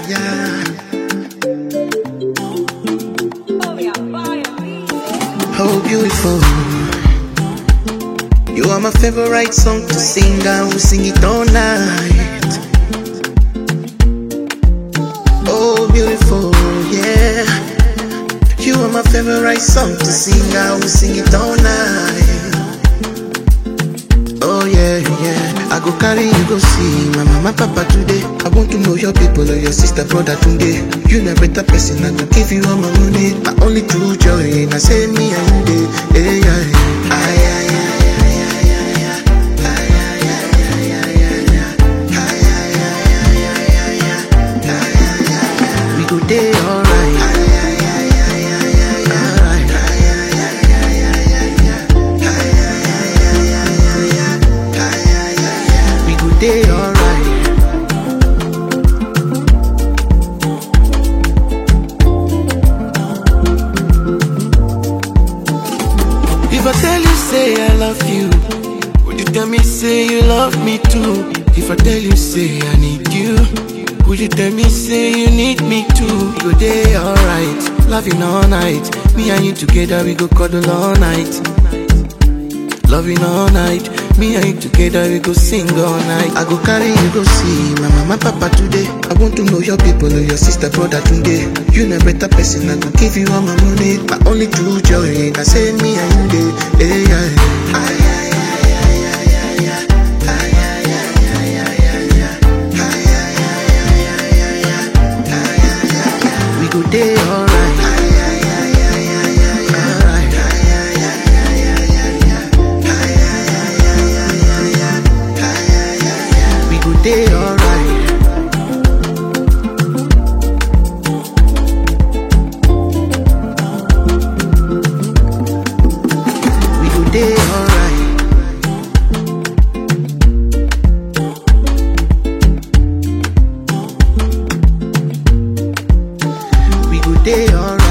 yeah. Oh, beautiful. You are my favorite song to sing. I will sing it all night. Oh, beautiful, yeah. You are my favorite song to sing. I will sing it all night. Oh, yeah, yeah. I go carry you go see my mama, papa today. I want to know your people or your sister, brother today. You na better person, I go give you all my money. My only true joy, I say me and you, yeah, yeah. Ay, ay, ay. Day alright, alright. We go day alright. If I tell you say I love you, would you tell me say you love me too? If I tell you say I need you, would you tell me say you need me too? We go day alright, loving all night. Me and you together we go cuddle all night. Loving all night. Me and you together we go sing all night. I go carry you go see my mama, papa today. I want to know your people or your sister, brother today. You na better person, I go give you all my money. My only true joy, I say me and you day, yeah, yeah. Day alright, alright. We go day alright. We go day alright. Day alright.